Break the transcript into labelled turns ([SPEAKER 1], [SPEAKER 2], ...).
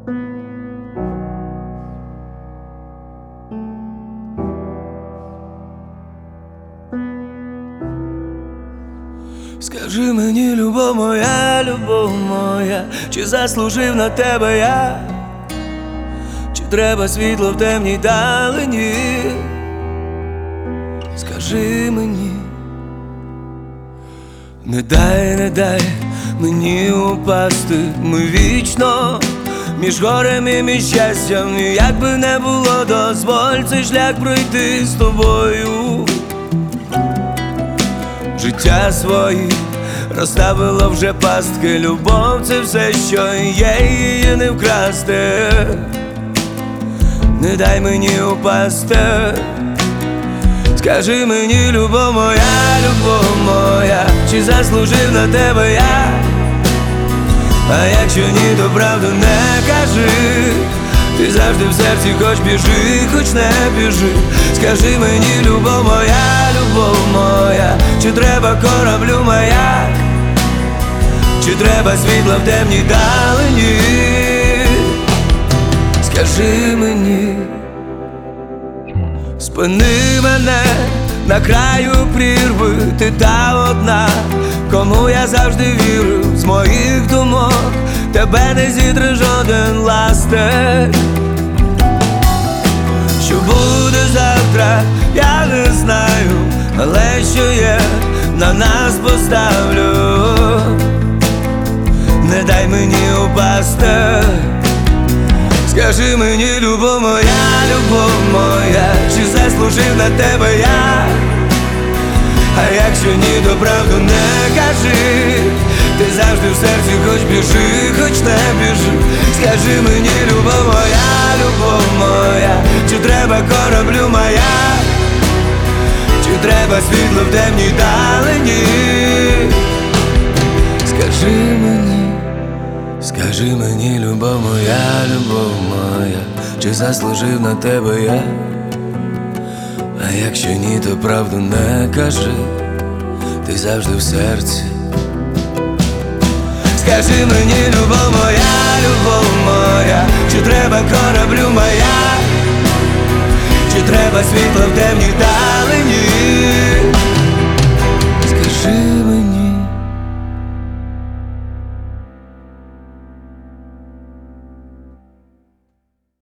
[SPEAKER 1] Скажи мені, любов моя, чи заслужив на тебе я, чи треба світло в темній далині? Скажи мені, не дай мені упасти. Ми вічно між горем і між щастям, і як би не було, дозволь цей шлях пройти з тобою. Життя своє розставило вже пастки. Любов — це все, що є, її не вкрасти. Не дай мені упасти. Скажи мені, любов моя, чи заслужив на тебе я? А якщо ні, то правду не кажи. Ти завжди в серці, хоч біжи, хоч не біжи. Скажи мені, любов моя, чи треба кораблю маяк, чи треба світло в темній далині? Скажи мені, спини мене на краю прірви. Ти та одна, кому я завжди вірю. З моїх думок тебе не зітре жоден ластер. Що буде завтра, я не знаю, але що є, на нас поставлю. Не дай мені упасти. Скажи мені, любов моя, чи заслужив на тебе я? А якщо ні, то правду не кажи. Ти завжди в серці, хоч біжи, хоч не біжи. Скажи мені, любов моя, чи треба кораблю маяк, чи треба світло в темній далині? Скажи мені, любов моя, чи заслужив на тебе я? А якщо ні, то правду не кажи. Ти завжди в серці. Скажи мені, любов моя, чи треба кораблю маяк, чи треба світло в темній далині?